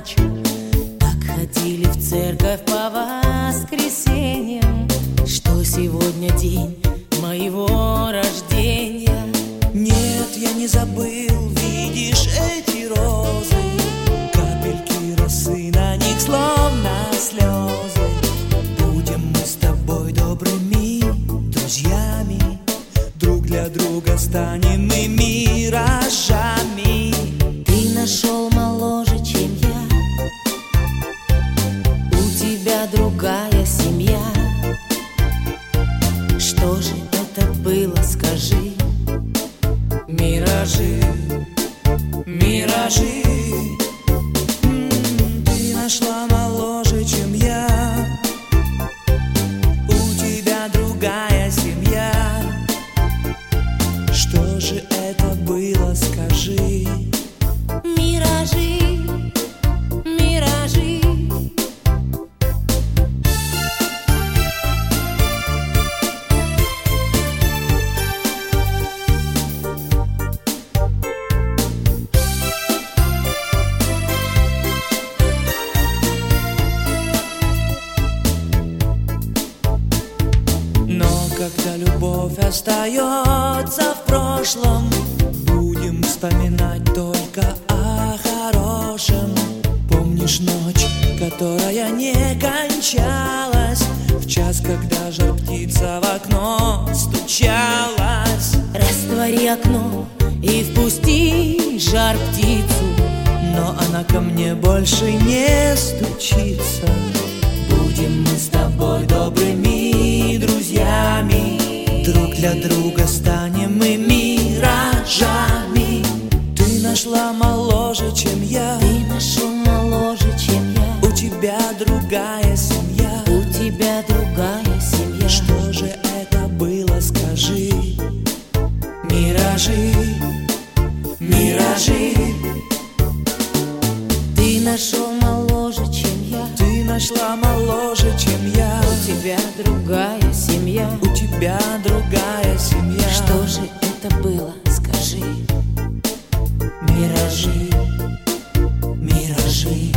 ночью, так ходили в церковь по воскресеньям, что сегодня день моего рождения. Нет, я не забыл, видишь эти розы, капельки росы на них словно слезы. Будем мы с тобой добрыми друзьями, друг для друга станем мы миражами. Ты нашел моложе, чем я, у тебя другая семья. Что же это было, скажи? Миражи, миражи. Ты нашла моложе, чем я, у тебя другая семья. Что же это было, скажи? Миражи, миражи. Но когда любовь остается в прошлом, будем вспоминать только о хорошем. Помнишь ночь, которая не кончалась, в час, когда жар птица в окно стучалась? Раствори окно и впусти жар птицу, Но она ко мне больше не стучится. Будем мы с тобой добрыми друзьями, друг для друга станем мы миражами. Ты нашла моложе, чем я, ты нашел моложе, чем я, у тебя другая семья. у тебя другая семья. Что же это было, скажи? Миражи, миражи. Ты нашел моложе, чем я, Ты нашла моложе, чем я, у тебя другая семья. у тебя другая семья. Что же это было, скажи? Миражи, миражи.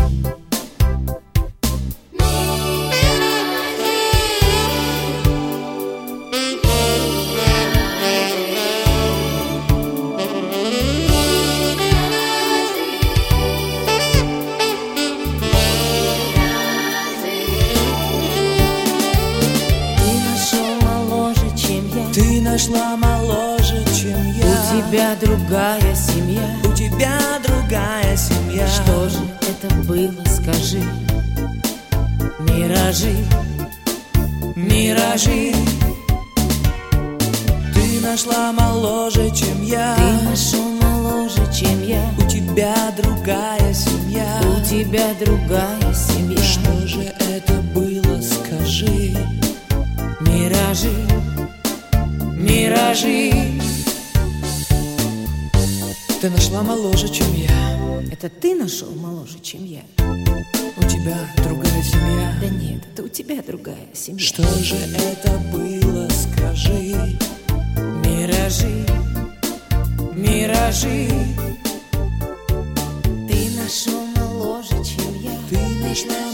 Ты нашел моложе, чем я, Ты нашла моложе, чем я, у тебя другая семья. у тебя другая семья. Что же это было, скажи? Миражи, Миражи. Ты нашла моложе, чем я, ты нашел моложе, чем я, у тебя другая семья. у тебя другая семья. Что же это было, скажи? Миражи, Миражи. Ты нашла моложе, чем я, это ты нашел моложе, чем я? у тебя другая семья. Да нет, это у тебя другая семья. Что же это было, скажи? Миражи, Миражи. ты нашел моложе, чем я, Ты нашла